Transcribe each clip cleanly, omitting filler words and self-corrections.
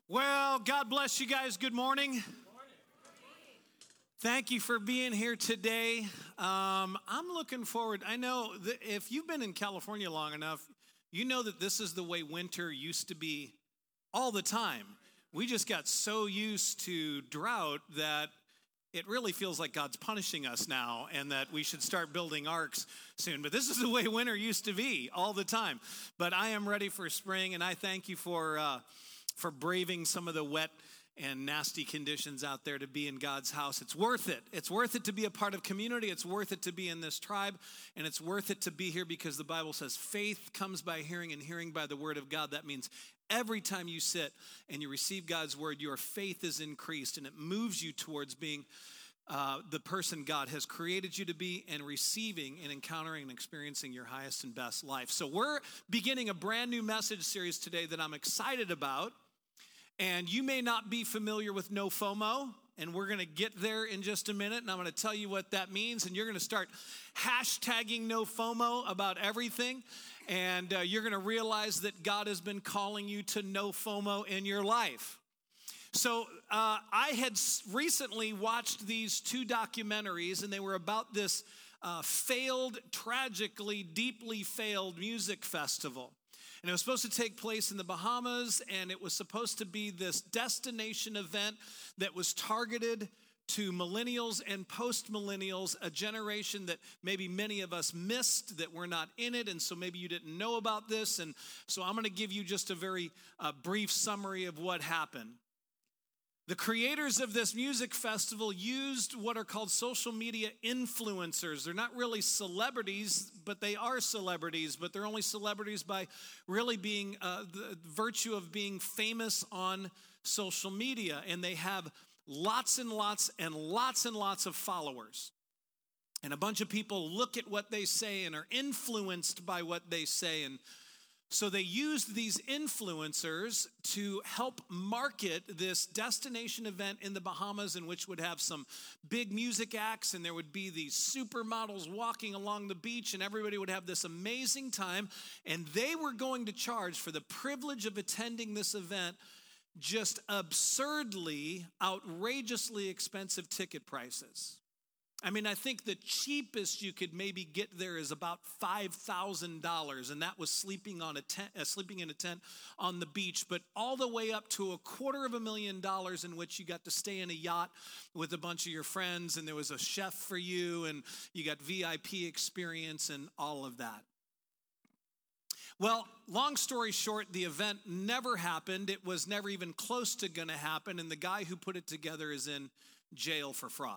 Well, God bless you guys. Good morning. Thank you for being here today. I'm looking forward. I know that if you've been in California long enough, you know that this is the way winter used to be all the time. We just got so used to drought that it really feels like God's punishing us now and that we should start building arks soon. But this is the way winter used to be all the time. But I am ready for spring, and I thank you for braving some of the wet and nasty conditions out there to be in God's house. It's worth it. It's worth it to be a part of community. It's worth it to be in this tribe. And it's worth it to be here because the Bible says faith comes by hearing and hearing by the word of God. That means every time you sit and you receive God's word, your faith is increased and it moves you towards being the person God has created you to be and receiving and encountering and experiencing your highest and best life. So we're beginning a brand new message series today that I'm excited about. And you may not be familiar with No FOMO, and we're going to get there in just a minute, and I'm going to tell you what that means, and you're going to start hashtagging No FOMO about everything, and you're going to realize that God has been calling you to No FOMO in your life. So I had recently watched these two documentaries, and they were about this tragically, deeply failed music festival. And it was supposed to take place in the Bahamas, and it was supposed to be this destination event that was targeted to millennials and post-millennials, a generation that maybe many of us missed, that we're not in it, and so maybe you didn't know about this. And so I'm going to give you just a very brief summary of what happened. The creators of this music festival used what are called social media influencers. They're not really celebrities, but they are celebrities, but they're only celebrities by really being the virtue of being famous on social media. And they have lots and lots and lots and lots of followers. And a bunch of people look at what they say and are influenced by what they say. And so they used these influencers to help market this destination event in the Bahamas, in which would have some big music acts, and there would be these supermodels walking along the beach, and everybody would have this amazing time. And they were going to charge for the privilege of attending this event just absurdly, outrageously expensive ticket prices. I mean, I think the cheapest you could maybe get there is about $5,000, and that was sleeping in a tent on the beach, but all the way up to $250,000 in which you got to stay in a yacht with a bunch of your friends, and there was a chef for you, and you got VIP experience and all of that. Well, long story short, the event never happened. It was never even close to going to happen, and the guy who put it together is in jail for fraud.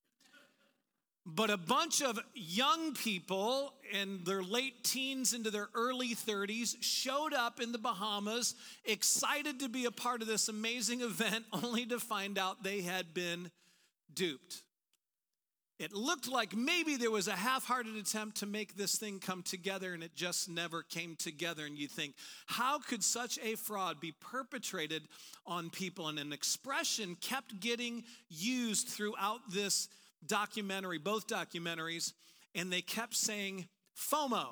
But a bunch of young people in their late teens into their early 30s showed up in the Bahamas, excited to be a part of this amazing event, only to find out they had been duped. It looked like maybe there was a half-hearted attempt to make this thing come together, and it just never came together. And you think, how could such a fraud be perpetrated on people? And an expression kept getting used throughout this documentary, both documentaries, and they kept saying FOMO.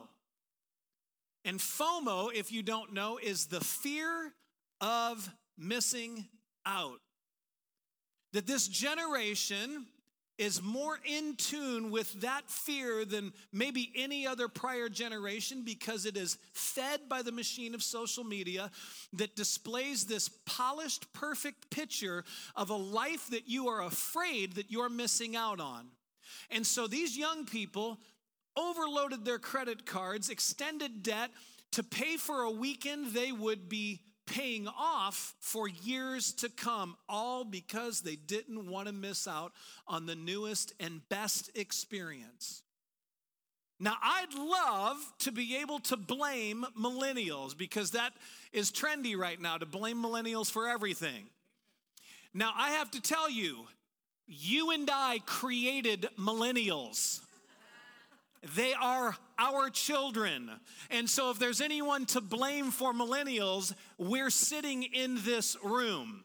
And FOMO, if you don't know, is the fear of missing out. That this generation is more in tune with that fear than maybe any other prior generation, because it is fed by the machine of social media that displays this polished, perfect picture of a life that you are afraid that you're missing out on. And so these young people overloaded their credit cards, extended debt to pay for a weekend they would be paying off for years to come, all because they didn't want to miss out on the newest and best experience. Now, I'd love to be able to blame millennials, because that is trendy right now, to blame millennials for everything. Now, I have to tell you, you and I created millennials. They are our children. And so if there's anyone to blame for millennials, we're sitting in this room.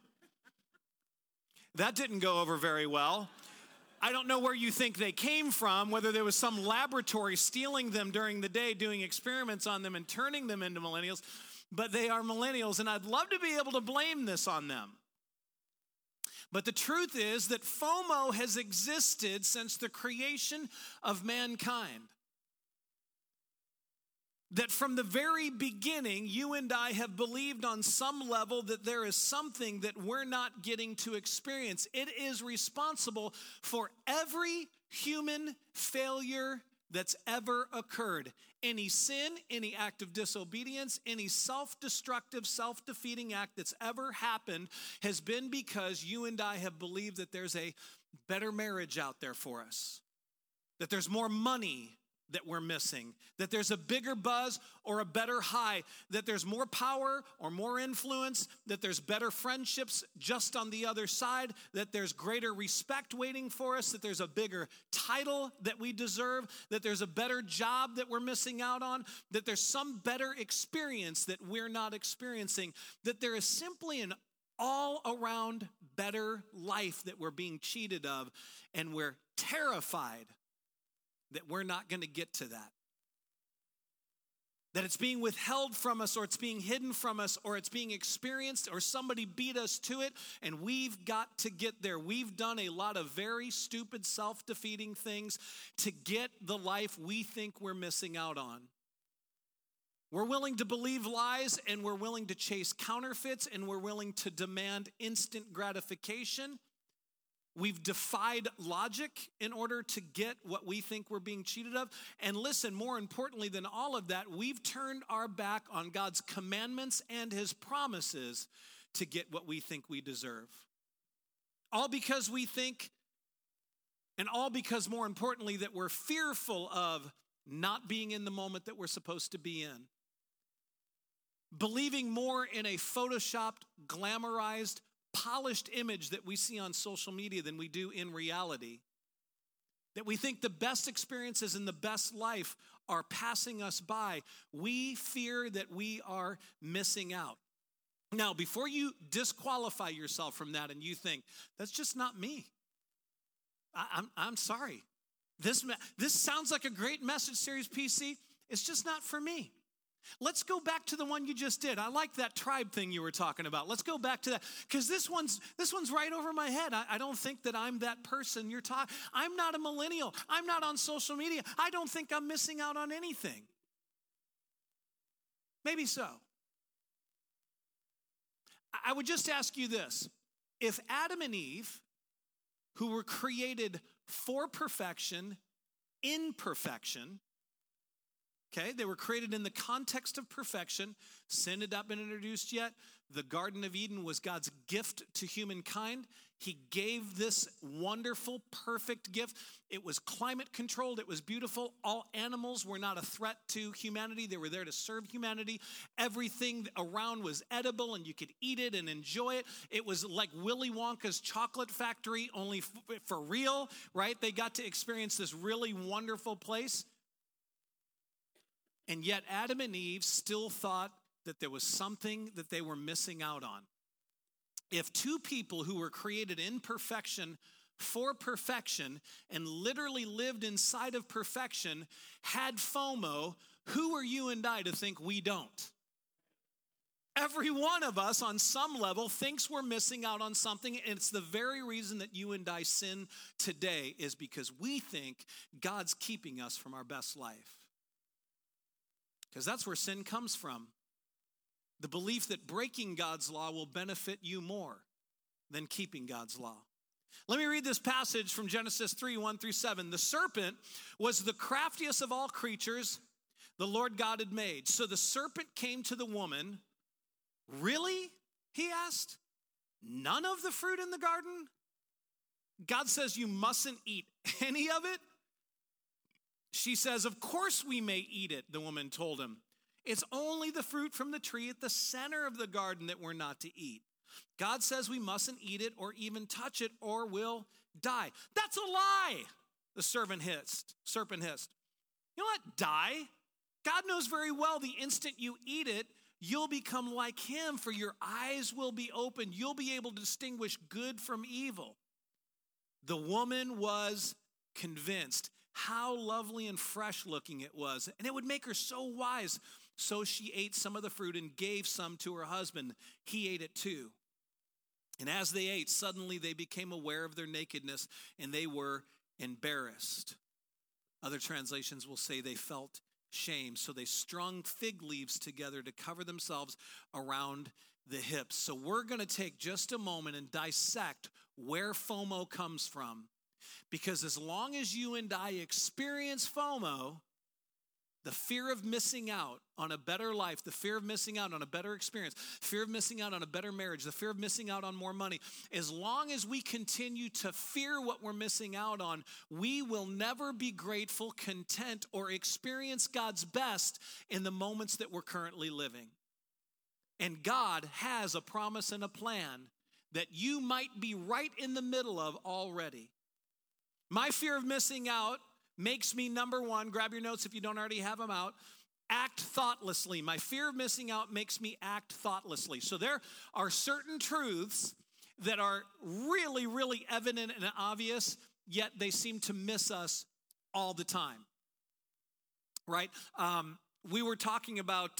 That didn't go over very well. I don't know where you think they came from, whether there was some laboratory stealing them during the day, doing experiments on them and turning them into millennials. but they are millennials, and I'd love to be able to blame this on them. But the truth is that FOMO has existed since the creation of mankind. That from the very beginning, you and I have believed on some level that there is something that we're not getting to experience. It is responsible for every human failure that's ever occurred. Any sin, any act of disobedience, any self-destructive, self-defeating act that's ever happened has been because you and I have believed that there's a better marriage out there for us, that there's more money that we're missing, that there's a bigger buzz or a better high, that there's more power or more influence, that there's better friendships just on the other side, that there's greater respect waiting for us, that there's a bigger title that we deserve, that there's a better job that we're missing out on, that there's some better experience that we're not experiencing, that there is simply an all-around better life that we're being cheated of, and we're terrified that we're not going to get to that. That it's being withheld from us, or it's being hidden from us, or it's being experienced, or somebody beat us to it, and we've got to get there. We've done a lot of very stupid, self-defeating things to get the life we think we're missing out on. We're willing to believe lies, and we're willing to chase counterfeits, and we're willing to demand instant gratification. We've defied logic in order to get what we think we're being cheated of. And listen, more importantly than all of that, we've turned our back on God's commandments and his promises to get what we think we deserve. All because we think, and all because more importantly, that we're fearful of not being in the moment that we're supposed to be in. Believing more in a photoshopped, glamorized, polished image that we see on social media than we do in reality. That we think the best experiences and the best life are passing us by. We fear that we are missing out. Now, before you disqualify yourself from that and you think, that's just not me. I'm sorry. This sounds like a great message series, PC. It's just not for me. Let's go back to the one you just did. I like that tribe thing you were talking about. Let's go back to that, because this one's right over my head. I don't think that I'm that person you're talking. I'm not a millennial. I'm not on social media. I don't think I'm missing out on anything. Maybe so. I would just ask you this. If Adam and Eve, who were created for perfection, in perfection, okay, they were created in the context of perfection. Sin had not been introduced yet. The Garden of Eden was God's gift to humankind. He gave this wonderful, perfect gift. It was climate controlled. It was beautiful. All animals were not a threat to humanity. They were there to serve humanity. Everything around was edible, and you could eat it and enjoy it. It was like Willy Wonka's chocolate factory, only for real, right? They got to experience this really wonderful place. And yet Adam and Eve still thought that there was something that they were missing out on. If two people who were created in perfection for perfection and literally lived inside of perfection had FOMO, who are you and I to think we don't? Every one of us on some level thinks we're missing out on something, and it's the very reason that you and I sin today is because we think God's keeping us from our best life. Because that's where sin comes from. The belief that breaking God's law will benefit you more than keeping God's law. Let me read this passage from Genesis 3, 1-7. The serpent was the craftiest of all creatures the Lord God had made. So the serpent came to the woman. Really? He asked. None of the fruit in the garden? God says you mustn't eat any of it? She says, of course we may eat it, the woman told him. It's only the fruit from the tree at the center of the garden that we're not to eat. God says we mustn't eat it or even touch it or we'll die. That's a lie, the serpent hissed. You'll not die. God knows very well the instant you eat it, you'll become like him, for your eyes will be opened. You'll be able to distinguish good from evil. The woman was convinced how lovely and fresh looking it was. And it would make her so wise. So she ate some of the fruit and gave some to her husband. He ate it too. And as they ate, suddenly they became aware of their nakedness and they were embarrassed. Other translations will say they felt shame. So they strung fig leaves together to cover themselves around the hips. So we're going to take just a moment and dissect where FOMO comes from. Because as long as you and I experience FOMO, the fear of missing out on a better life, the fear of missing out on a better experience, fear of missing out on a better marriage, the fear of missing out on more money, as long as we continue to fear what we're missing out on, we will never be grateful, content, or experience God's best in the moments that we're currently living. And God has a promise and a plan that you might be right in the middle of already. My fear of missing out makes me, number one, grab your notes if you don't already have them out, act thoughtlessly. My fear of missing out makes me act thoughtlessly. So there are certain truths that are really, really evident and obvious, yet they seem to miss us all the time, right? We were talking about,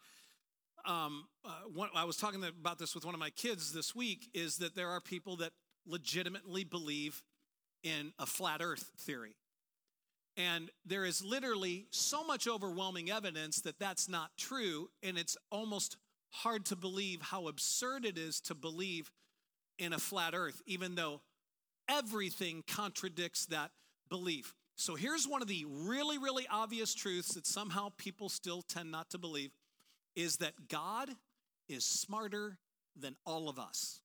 I was talking about this with one of my kids this week, is that there are people that legitimately believe in a flat earth theory. And there is literally so much overwhelming evidence that that's not true, and it's almost hard to believe how absurd it is to believe in a flat earth, even though everything contradicts that belief. So here's one of the really, really obvious truths that somehow people still tend not to believe, is that God is smarter than all of us.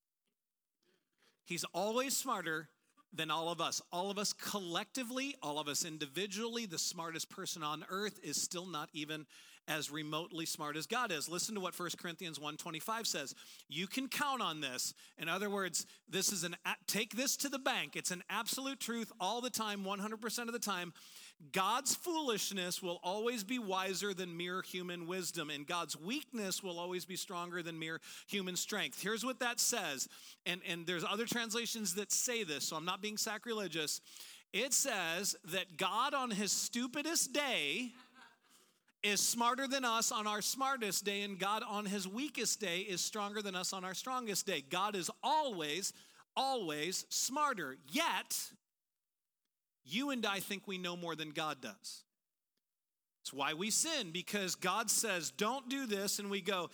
He's always smarter than all of us collectively, all of us individually. The smartest person on earth is still not even as remotely smart as God is. Listen to what 1 Corinthians 1:25 says. You can count on this. In other words, this is take this to the bank. It's an absolute truth all the time, 100% of the time. God's foolishness will always be wiser than mere human wisdom, and God's weakness will always be stronger than mere human strength. Here's what that says, and there's other translations that say this, so I'm not being sacrilegious. It says that God on his stupidest day is smarter than us on our smartest day, and God on his weakest day is stronger than us on our strongest day. God is always, always smarter, yet you and I think we know more than God does. It's why we sin, because God says, don't do this, and we go,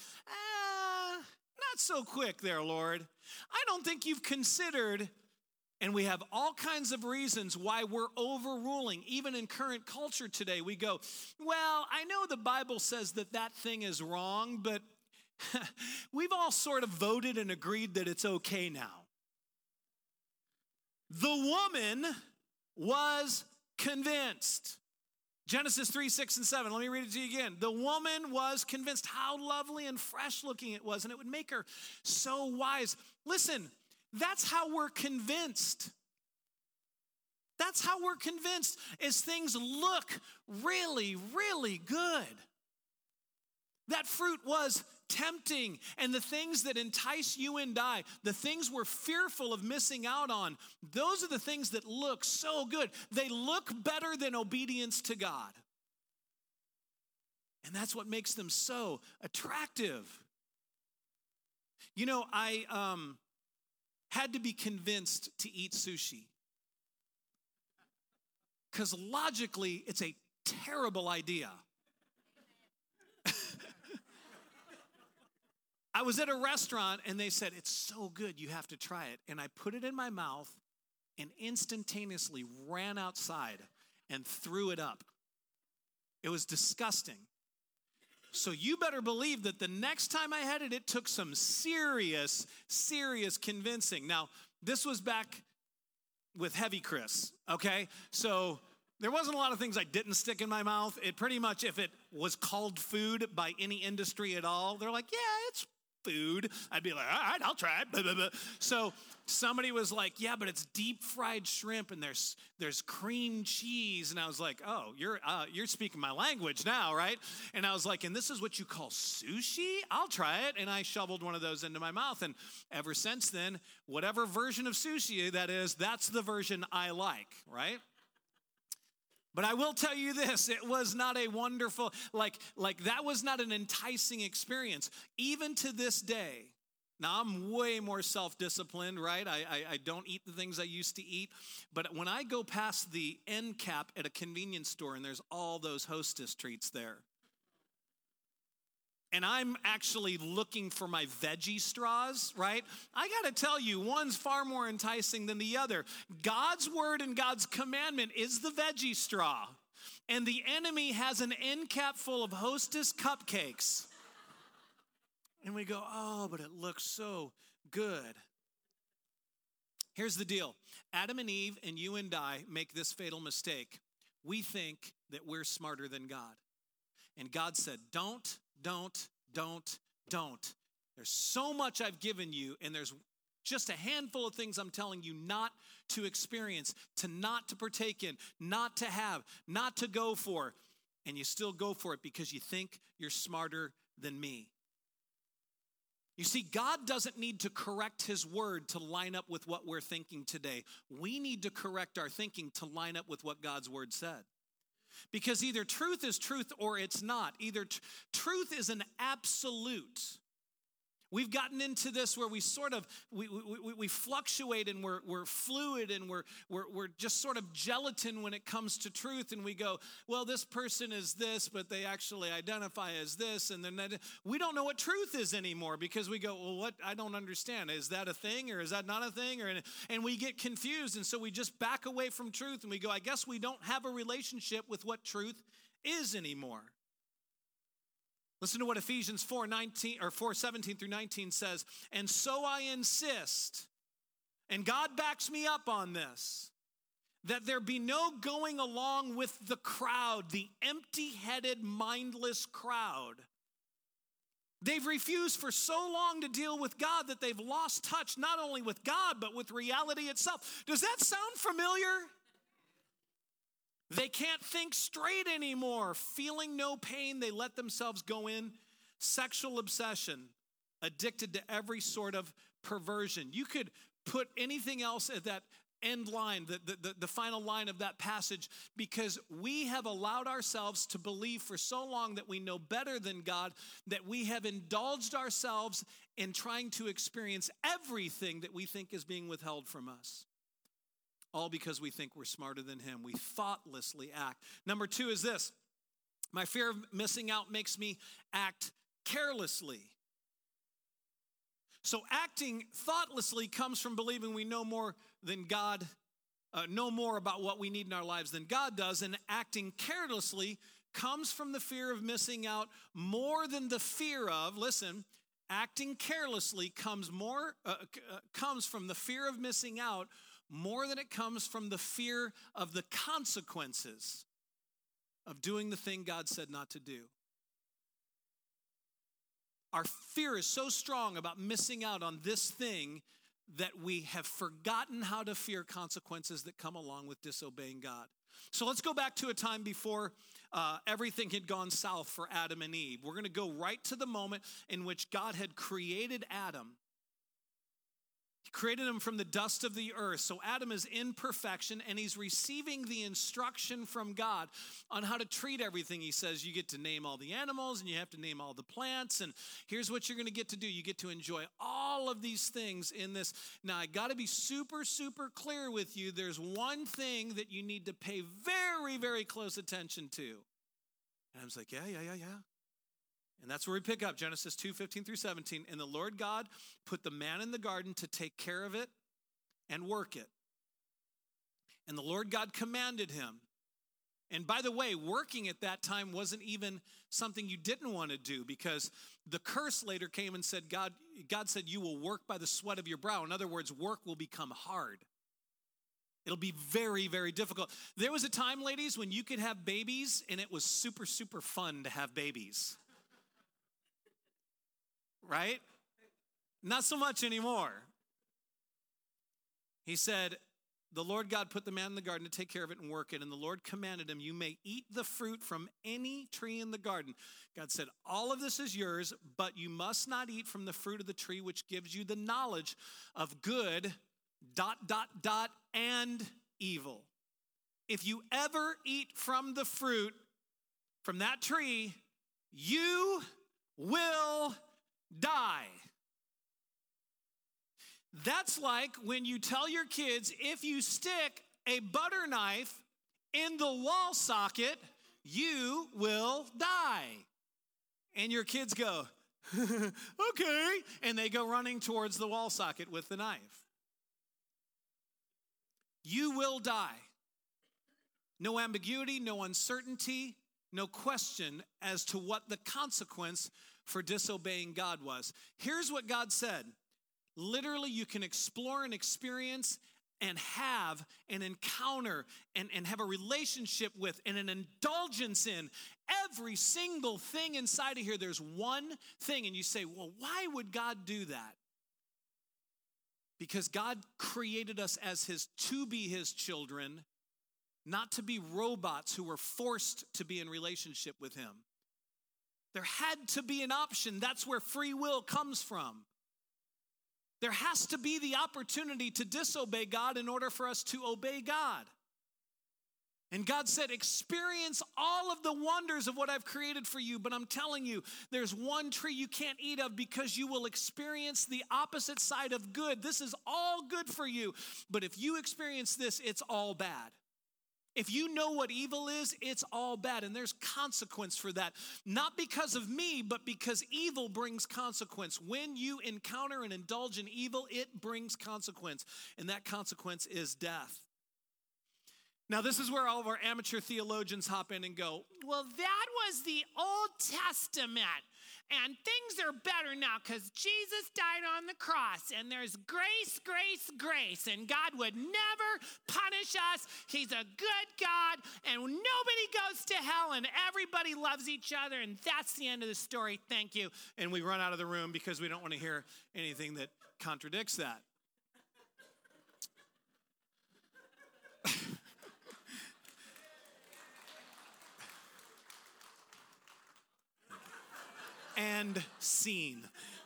not so quick there, Lord. I don't think you've considered, and we have all kinds of reasons why we're overruling. Even in current culture today, we go, well, I know the Bible says that thing is wrong, but we've all sort of voted and agreed that it's okay now. The woman was convinced. Genesis 3, 6, and 7. Let me read it to you again. The woman was convinced how lovely and fresh looking it was, and it would make her so wise. Listen, that's how we're convinced. That's how we're convinced, is things look really, really good. That fruit was tempting, and the things that entice you and I, the things we're fearful of missing out on, those are the things that look so good. They look better than obedience to God. And that's what makes them so attractive. You know, I had to be convinced to eat sushi, because logically, it's a terrible idea. I was at a restaurant and they said, it's so good, you have to try it. And I put it in my mouth and instantaneously ran outside and threw it up. It was disgusting. So you better believe that the next time I had it, it took some serious, serious convincing. Now, this was back with Heavy Chris, okay? So there wasn't a lot of things I didn't stick in my mouth. It pretty much, if it was called food by any industry at all, they're like, yeah, it's food. I'd be like, all right, I'll try it. Blah, blah, blah. So somebody was like, yeah, but it's deep fried shrimp and there's cream cheese. And I was like, oh, you're speaking my language now, right? And I was like, and this is what you call sushi? I'll try it. And I shoveled one of those into my mouth. And ever since then, whatever version of sushi that is, that's the version I like, right? But I will tell you this, it was not a wonderful, like that was not an enticing experience. Even to this day, now I'm way more self-disciplined, right? I don't eat the things I used to eat. But when I go past the end cap at a convenience store and there's all those Hostess treats there, and I'm actually looking for my veggie straws, right? I got to tell you, one's far more enticing than the other. God's word and God's commandment is the veggie straw. And the enemy has an end cap full of Hostess cupcakes. And we go, oh, but it looks so good. Here's the deal. Adam and Eve and you and I make this fatal mistake. We think that we're smarter than God. And God said, don't. There's so much I've given you, and there's just a handful of things I'm telling you not to experience, not to partake in, not to have, not to go for. And you still go for it because you think you're smarter than me. You see, God doesn't need to correct his word to line up with what we're thinking today. We need to correct our thinking to line up with what God's word said. Because either truth is truth or it's not. Either truth is an absolute. We've gotten into this where we sort of, we fluctuate and we're fluid and we're just sort of gelatin when it comes to truth. And we go, well, this person is this, but they actually identify as this. And then we don't know what truth is anymore because we go, well, what? I don't understand. Is that a thing or is that not a thing? And we get confused. And so we just back away from truth and we go, I guess we don't have a relationship with what truth is anymore. Listen to what Ephesians 4:17 through 19 says. And so I insist, and God backs me up on this, that there be no going along with the crowd, the empty-headed, mindless crowd. They've refused for so long to deal with God that they've lost touch not only with God, but with reality itself. Does that sound familiar? They can't think straight anymore. Feeling no pain, they let themselves go in. Sexual obsession, addicted to every sort of perversion. You could put anything else at that end line, the final line of that passage, because we have allowed ourselves to believe for so long that we know better than God, that we have indulged ourselves in trying to experience everything that we think is being withheld from us. All because we think we're smarter than him. We thoughtlessly act. Number 2 is this. My fear of missing out makes me act carelessly. So acting thoughtlessly comes from believing we know more than God, know more about what we need in our lives than God does. And acting carelessly comes from the fear of missing out more than the fear of, listen, acting carelessly comes from the fear of missing out more than it comes from the fear of the consequences of doing the thing God said not to do. Our fear is so strong about missing out on this thing that we have forgotten how to fear consequences that come along with disobeying God. So let's go back to a time before everything had gone south for Adam and Eve. We're going to go right to the moment in which God had created Adam. He created him from the dust of the earth. So Adam is in perfection and he's receiving the instruction from God on how to treat everything. He says you get to name all the animals and you have to name all the plants. And here's what you're going to get to do. You get to enjoy all of these things in this. Now, I got to be super, super clear with you. There's one thing that you need to pay very, very close attention to. And I was like, yeah. And that's where we pick up Genesis 2:15 through 17. And the Lord God put the man in the garden to take care of it and work it. And the Lord God commanded him. And by the way, working at that time wasn't even something you didn't want to do, because the curse later came and said, God said, you will work by the sweat of your brow. In other words, work will become hard. It'll be very, very difficult. There was a time, ladies, when you could have babies and it was super, super fun to have babies. Right? Not so much anymore. He said, the Lord God put the man in the garden to take care of it and work it. And the Lord commanded him, you may eat the fruit from any tree in the garden. God said, all of this is yours, but you must not eat from the fruit of the tree which gives you the knowledge of good, and evil. if you ever eat from the fruit from that tree, you will die. That's like when you tell your kids, if you stick a butter knife in the wall socket, you will die. And your kids go, okay. And they go running towards the wall socket with the knife. You will die. No ambiguity, no uncertainty, no question as to what the consequence for disobeying God was. Here's what God said. Literally, you can explore and experience and have an encounter and have a relationship with and an indulgence in every single thing inside of here. There's one thing, and you say, well, why would God do that? Because God created us as to be his children, not to be robots who were forced to be in relationship with him. There had to be an option. That's where free will comes from. There has to be the opportunity to disobey God in order for us to obey God. And God said, experience all of the wonders of what I've created for you, but I'm telling you, there's one tree you can't eat of because you will experience the opposite side of good. This is all good for you, but if you experience this, it's all bad. If you know what evil is, it's all bad, and there's consequence for that. Not because of me, but because evil brings consequence. When you encounter and indulge in evil, it brings consequence, and that consequence is death. Now, this is where all of our amateur theologians hop in and go, well, that was the Old Testament, and things are better now because Jesus died on the cross, and there's grace, grace, grace, and God would never punish us. He's a good God, and nobody goes to hell, and everybody loves each other, and that's the end of the story. Thank you. And we run out of the room because we don't want to hear anything that contradicts that. And scene.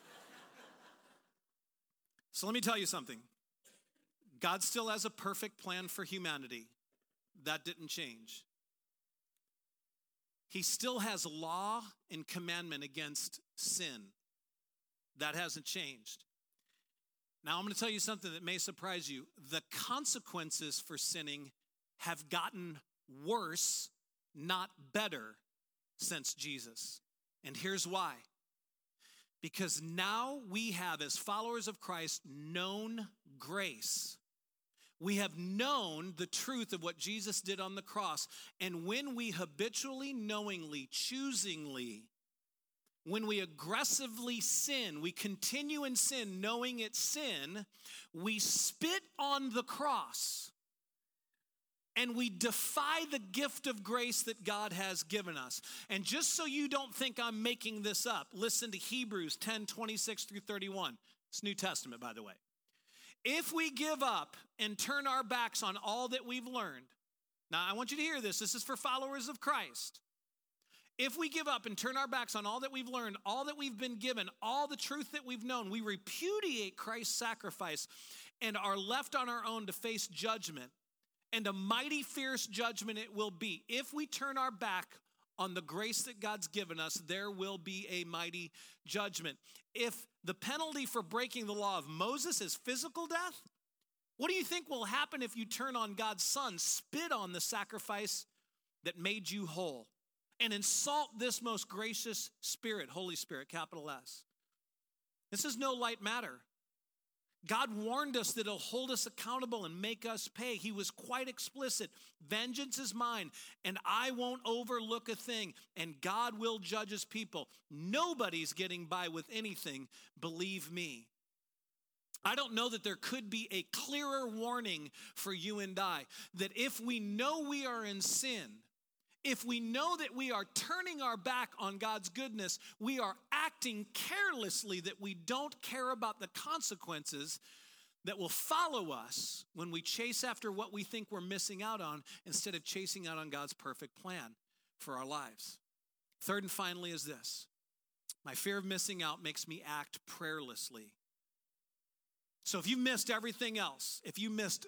So let me tell you something. God still has a perfect plan for humanity. That didn't change. He still has law and commandment against sin. That hasn't changed. Now I'm going to tell you something that may surprise you. The consequences for sinning have gotten worse, not better, since Jesus. And here's why. Because now we have, as followers of Christ, known grace. We have known the truth of what Jesus did on the cross. And when we habitually, knowingly, choosingly, when we aggressively sin, we continue in sin, knowing it's sin, we spit on the cross. And we defy the gift of grace that God has given us. And just so you don't think I'm making this up, listen to Hebrews 10:26-31. It's New Testament, by the way. If we give up and turn our backs on all that we've learned, now I want you to hear this. This is for followers of Christ. If we give up and turn our backs on all that we've learned, all that we've been given, all the truth that we've known, we repudiate Christ's sacrifice and are left on our own to face judgment. And a mighty fierce judgment it will be. If we turn our back on the grace that God's given us, there will be a mighty judgment. If the penalty for breaking the law of Moses is physical death, what do you think will happen if you turn on God's Son, spit on the sacrifice that made you whole, and insult this most gracious Spirit, Holy Spirit, capital S? This is no light matter. God warned us that he'll hold us accountable and make us pay. He was quite explicit. Vengeance is mine, and I won't overlook a thing, and God will judge his people. Nobody's getting by with anything, believe me. I don't know that there could be a clearer warning for you and I, that if we know we are in sin, if we know that we are turning our back on God's goodness, we are acting carelessly, that we don't care about the consequences that will follow us when we chase after what we think we're missing out on instead of chasing out on God's perfect plan for our lives. Third and finally is this. My fear of missing out makes me act prayerlessly. So if you missed everything else, if you missed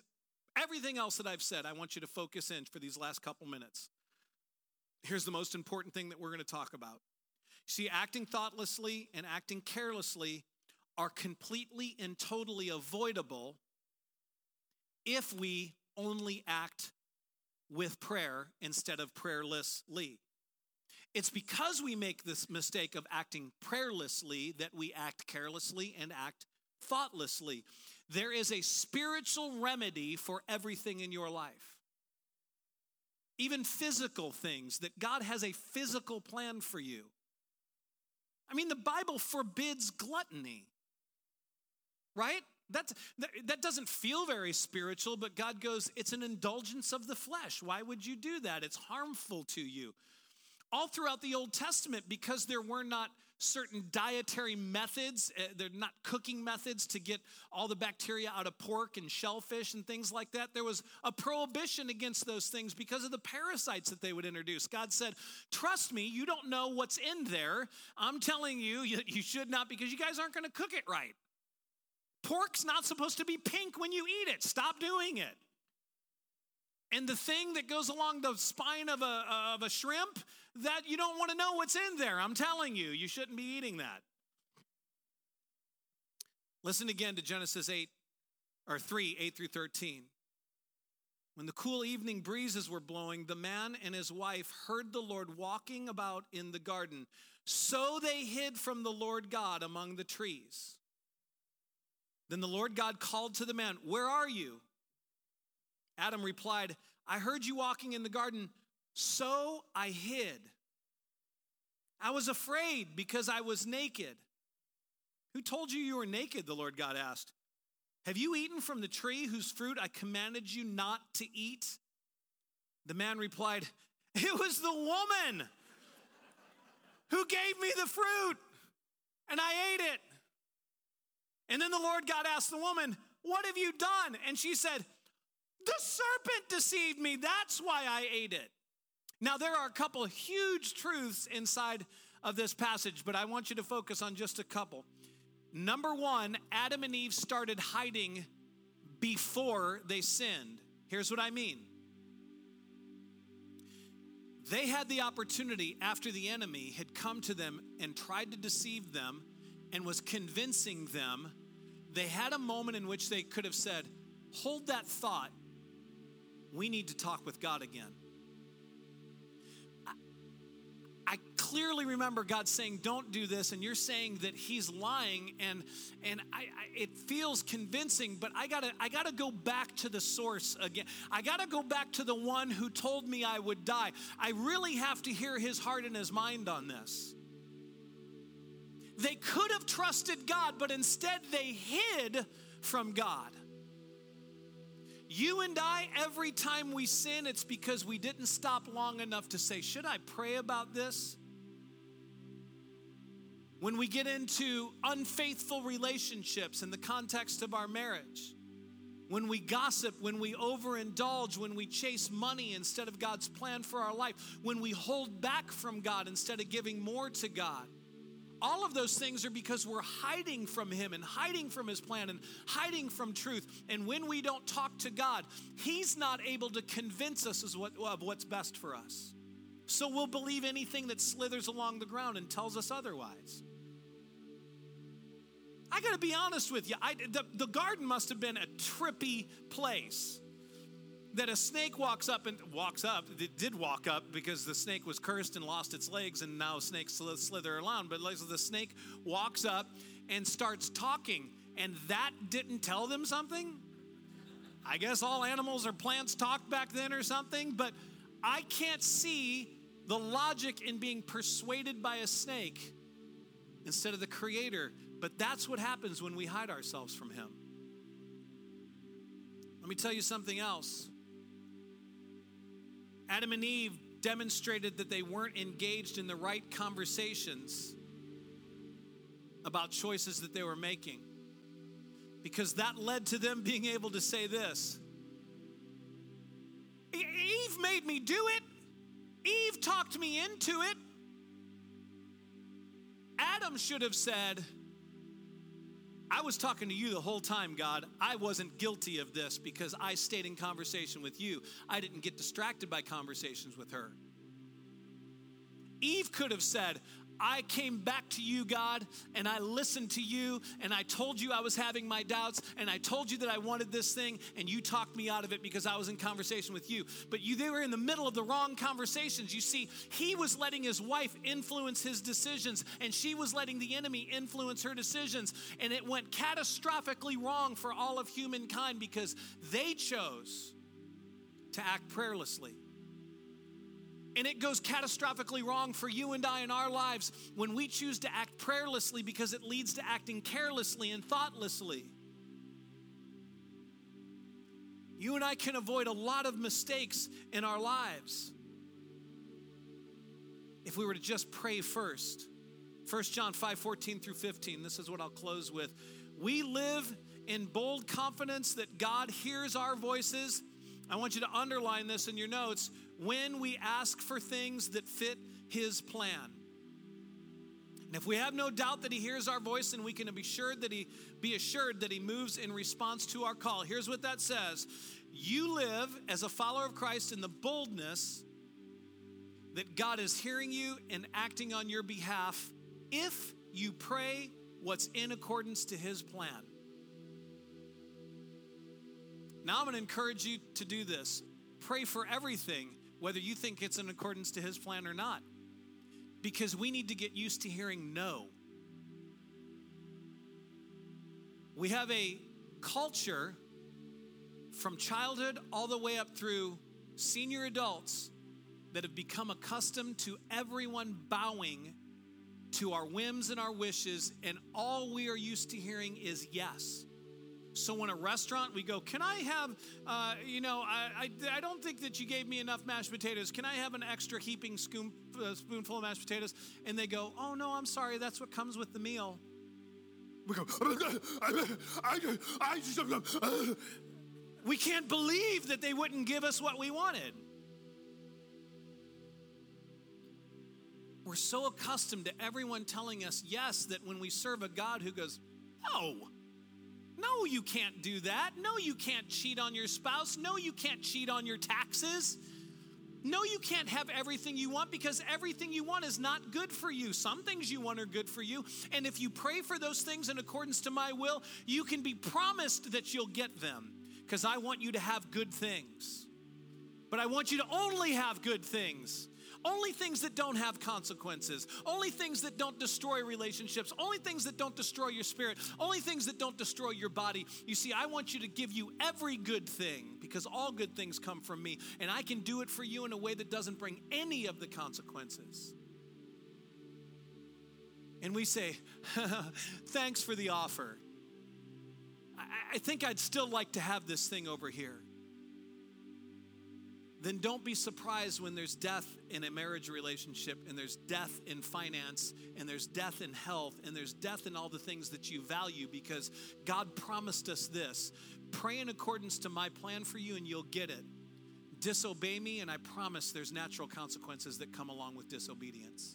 Everything else that I've said, I want you to focus in for these last couple minutes. Here's the most important thing that we're going to talk about. See, acting thoughtlessly and acting carelessly are completely and totally avoidable if we only act with prayer instead of prayerlessly. It's because we make this mistake of acting prayerlessly that we act carelessly and act thoughtlessly. There is a spiritual remedy for everything in your life. Even physical things, that God has a physical plan for you. I mean, the Bible forbids gluttony, right? That doesn't feel very spiritual, but God goes, it's an indulgence of the flesh. Why would you do that? It's harmful to you. All throughout the Old Testament, because there were not certain dietary methods, they're not cooking methods to get all the bacteria out of pork and shellfish and things like that. There was a prohibition against those things because of the parasites that they would introduce. God said, trust me, you don't know what's in there. I'm telling you, you should not, because you guys aren't going to cook it right. Pork's not supposed to be pink when you eat it. Stop doing it. And the thing that goes along the spine of a shrimp, that you don't want to know what's in there. I'm telling you, you shouldn't be eating that. Listen again to Genesis 3, 8 through 13. When the cool evening breezes were blowing, the man and his wife heard the Lord walking about in the garden. So they hid from the Lord God among the trees. Then the Lord God called to the man, where are you? Adam replied, I heard you walking in the garden, so I hid. I was afraid because I was naked. Who told you were naked? The Lord God asked. Have you eaten from the tree whose fruit I commanded you not to eat? The man replied, it was the woman who gave me the fruit, and I ate it. And then the Lord God asked the woman, what have you done? And she said, the serpent deceived me. That's why I ate it. Now, there are a couple of huge truths inside of this passage, but I want you to focus on just a couple. Number one, Adam and Eve started hiding before they sinned. Here's what I mean. They had the opportunity after the enemy had come to them and tried to deceive them and was convincing them. They had a moment in which they could have said, hold that thought. We need to talk with God again. I clearly remember God saying, don't do this. And you're saying that he's lying. And it feels convincing, but I gotta go back to the source again. I gotta go back to the one who told me I would die. I really have to hear his heart and his mind on this. They could have trusted God, but instead they hid from God. You and I, every time we sin, it's because we didn't stop long enough to say, should I pray about this? When we get into unfaithful relationships in the context of our marriage, when we gossip, when we overindulge, when we chase money instead of God's plan for our life, when we hold back from God instead of giving more to God, all of those things are because we're hiding from him and hiding from his plan and hiding from truth. And when we don't talk to God, he's not able to convince us of what's best for us. So we'll believe anything that slithers along the ground and tells us otherwise. I got to be honest with you. The garden must have been a trippy place. That a snake walks up, it did walk up because the snake was cursed and lost its legs, and now snakes slither around. But the snake walks up and starts talking, and that didn't tell them something? I guess all animals or plants talked back then or something, but I can't see the logic in being persuaded by a snake instead of the Creator. But that's what happens when we hide ourselves from him. Let me tell you something else. Adam and Eve demonstrated that they weren't engaged in the right conversations about choices that they were making, because that led to them being able to say this: Eve made me do it. Eve talked me into it. Adam should have said, I was talking to you the whole time, God. I wasn't guilty of this because I stayed in conversation with you. I didn't get distracted by conversations with her. Eve could have said, I came back to you, God, and I listened to you, and I told you I was having my doubts, and I told you that I wanted this thing, and you talked me out of it because I was in conversation with you. But they were in the middle of the wrong conversations. You see, he was letting his wife influence his decisions, and she was letting the enemy influence her decisions, and it went catastrophically wrong for all of humankind because they chose to act prayerlessly. And it goes catastrophically wrong for you and I in our lives when we choose to act prayerlessly because it leads to acting carelessly and thoughtlessly. You and I can avoid a lot of mistakes in our lives if we were to just pray first. 1 John 5:14 through 15, this is what I'll close with. We live in bold confidence that God hears our voices. I want you to underline this in your notes. When we ask for things that fit his plan. And if we have no doubt that he hears our voice, then we can be assured that he moves in response to our call. Here's what that says. You live as a follower of Christ in the boldness that God is hearing you and acting on your behalf if you pray what's in accordance to his plan. Now I'm going to encourage you to do this. Pray for everything, whether you think it's in accordance to his plan or not. Because we need to get used to hearing no. We have a culture from childhood all the way up through senior adults that have become accustomed to everyone bowing to our whims and our wishes, and all we are used to hearing is yes. So in a restaurant, we go, can I have, I don't think that you gave me enough mashed potatoes. Can I have an extra heaping spoonful of mashed potatoes? And they go, oh, no, I'm sorry. That's what comes with the meal. We go, we can't believe that they wouldn't give us what we wanted. We're so accustomed to everyone telling us yes that when we serve a God who goes, no, you can't do that. No, you can't cheat on your spouse. No, you can't cheat on your taxes. No, you can't have everything you want because everything you want is not good for you. Some things you want are good for you. And if you pray for those things in accordance to my will, you can be promised that you'll get them because I want you to have good things. But I want you to only have good things. Only things that don't have consequences. Only things that don't destroy relationships. Only things that don't destroy your spirit. Only things that don't destroy your body. You see, I want you to give you every good thing because all good things come from me. And I can do it for you in a way that doesn't bring any of the consequences. And we say, thanks for the offer. I think I'd still like to have this thing over here. Then don't be surprised when there's death in a marriage relationship, and there's death in finance, and there's death in health, and there's death in all the things that you value, because God promised us this. Pray in accordance to my plan for you and you'll get it. Disobey me and I promise there's natural consequences that come along with disobedience.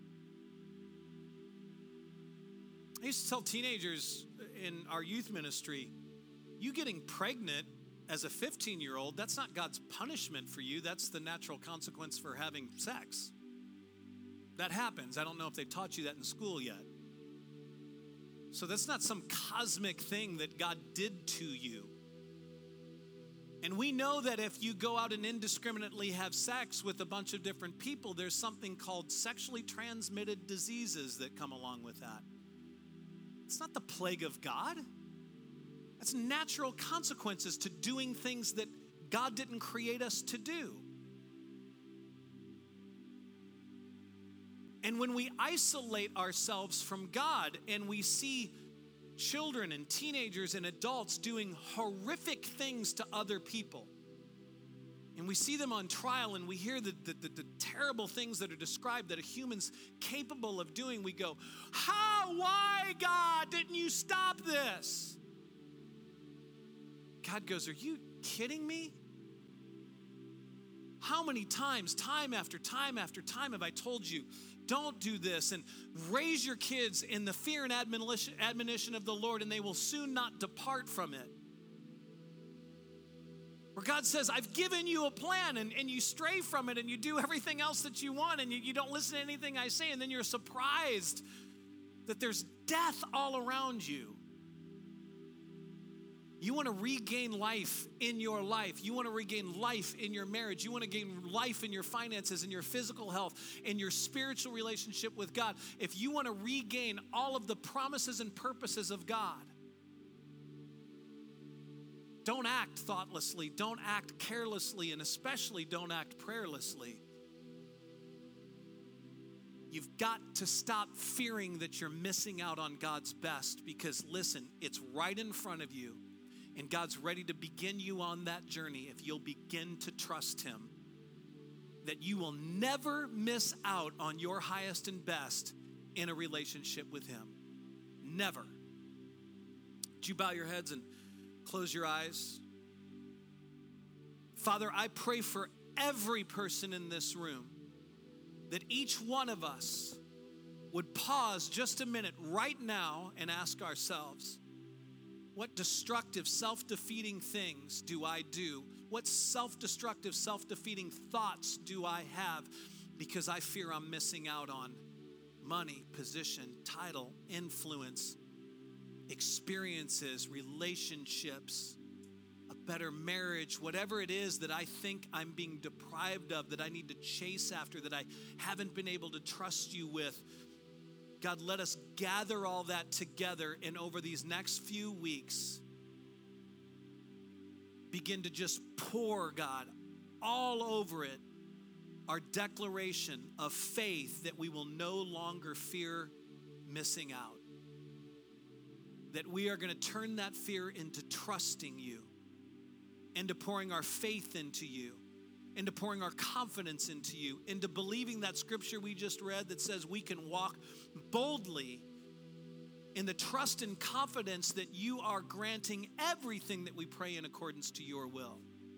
I used to tell teenagers in our youth ministry, you getting pregnant as a 15-year-old, that's not God's punishment for you. That's the natural consequence for having sex. That happens. I don't know if they've taught you that in school yet. So that's not some cosmic thing that God did to you. And we know that if you go out and indiscriminately have sex with a bunch of different people, there's something called sexually transmitted diseases that come along with that. It's not the plague of God. That's natural consequences to doing things that God didn't create us to do. And when we isolate ourselves from God and we see children and teenagers and adults doing horrific things to other people, and we see them on trial and we hear the terrible things that are described that a human's capable of doing, we go, why, God, didn't you stop this? God goes, are you kidding me? How many times, time after time after time have I told you, don't do this, and raise your kids in the fear and admonition of the Lord, and they will soon not depart from it. Where God says, I've given you a plan, and you stray from it, and you do everything else that you want, and you don't listen to anything I say, and then you're surprised that there's death all around you. You want to regain life in your life. You want to regain life in your marriage. You want to gain life in your finances, in your physical health, in your spiritual relationship with God. If you want to regain all of the promises and purposes of God, don't act thoughtlessly, don't act carelessly, and especially don't act prayerlessly. You've got to stop fearing that you're missing out on God's best, because listen, it's right in front of you. And God's ready to begin you on that journey if you'll begin to trust Him. That you will never miss out on your highest and best in a relationship with Him. Never. Would you bow your heads and close your eyes? Father, I pray for every person in this room that each one of us would pause just a minute right now and ask ourselves, what destructive, self-defeating things do I do? What self-destructive, self-defeating thoughts do I have because I fear I'm missing out on money, position, title, influence, experiences, relationships, a better marriage, whatever it is that I think I'm being deprived of, that I need to chase after, that I haven't been able to trust you with. God, let us gather all that together, and over these next few weeks, begin to just pour, God, all over it, our declaration of faith that we will no longer fear missing out. That we are going to turn that fear into trusting you, into pouring our faith into you, into pouring our confidence into you, into believing that scripture we just read that says we can walk boldly in the trust and confidence that you are granting everything that we pray in accordance to your will.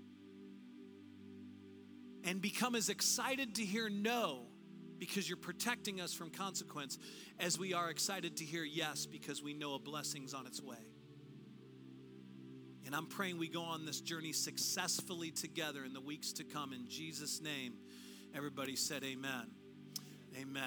And become as excited to hear no, because you're protecting us from consequence, as we are excited to hear yes, because we know a blessing's on its way. And I'm praying we go on this journey successfully together in the weeks to come. In Jesus' name, everybody said amen. Amen.